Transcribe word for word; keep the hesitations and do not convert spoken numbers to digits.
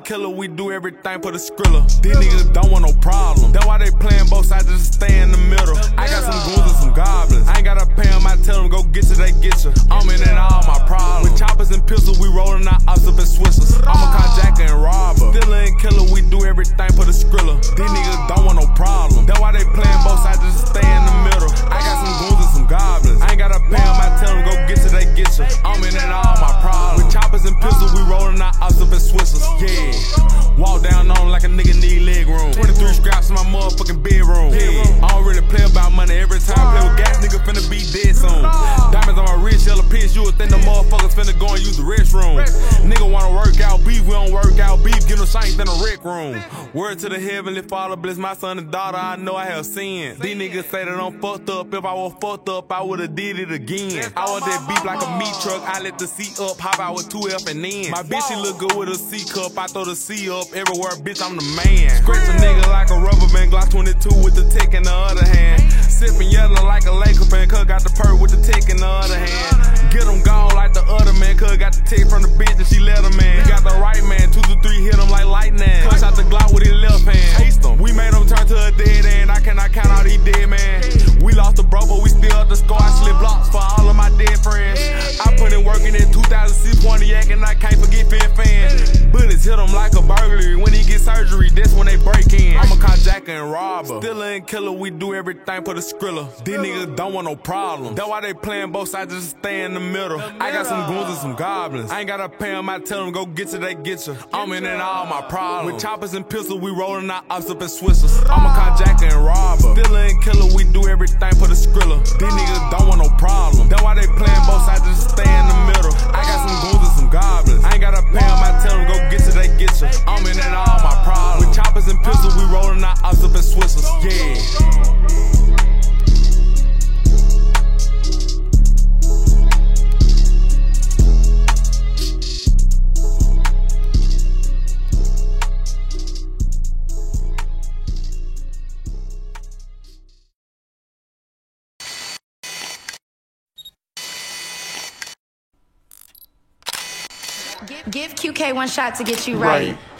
ain't killer, we do everything for the Skrilla. These niggas don't want no problem. That's why they playing both sides, just stay in the middle. I got some goons and some goblins. I ain't gotta pay them, I tell them go get you, they get you. I'm in and all my problems. With choppers and pistols, we rolling our ops up in Swissers. I'm a carjacker and robber. Still ain't killer, we do everything for the Skrilla. These niggas don't want no problem. That's why they playing both sides, just stay in the middle. I got some goons and some goblins. I ain't gotta pay them, I tell them go get you, they get you. I'm in and all my problems. With choppers and pistols, we rolling our ops up in Swissers. Yeah. Walk down on them like a nigga need leg room. twenty-three scraps in my motherfucking bedroom. Yeah. I don't really play about money. Every time I play with gas, nigga finna be dead soon. Diamonds on my wrist, yellow piss. You would think the motherfuckers finna go and use the restroom. Nigga wanna work out beef, we don't work out beef. Get no shanks in the rec room. Word to the heavenly Father, bless my son and daughter. I know I have sinned. These niggas say that I'm fucked up. If I was fucked up, I would've did it again. I want that beef like a meat truck. I let the seat up, hop out with two F and N. My bitch, she look good with a C cup. I throw the C up everywhere, bitch, I'm the man. Scratch a nigga like a rubber band, Glock twenty-two with the tech in the other hand. Sippin' yellow like a Laker fan, cuz got the perk with the tech in the other hand. Get him gone like the other man, cuz got the tech from the bitch and she let him man. He got the right man, two to three hit him like lightning. Punch out the Glock with his left hand. Taste him. We made him turn to a dead end, I cannot count all these dead man. We lost the bro, but we still up the score. I slip blocks for all of my dead friends. I put in work in that two thousand six Pontiac and I can't forget Fin Fan. Bullets hit him like a burglary. When he get surgery, that's when they break in. I'm a carjacker and robber. Still ain't killer, we do everything for the Skrilla. These niggas don't want no problem. That's why they playing both sides, just stay in the middle. I got some goons and some goblins. I ain't gotta pay them, I tell them go get you, they get you. I'm in and all my problems. With choppers and pistols, we rolling our ops up in Swissers. I'm a carjacker and robber. Still ain't killer, we do everything for the Skrilla. These niggas don't want no problem. That's why they playing both sides, just stay in the middle. I got some goons and some goblins. I ain't gotta pay them, I tell them go get you, they get you. I'm in and all my problems. With choppers and pistols, we rolling our ops up in Swissers. Yeah. Give, give Q K one shot to get you right. right.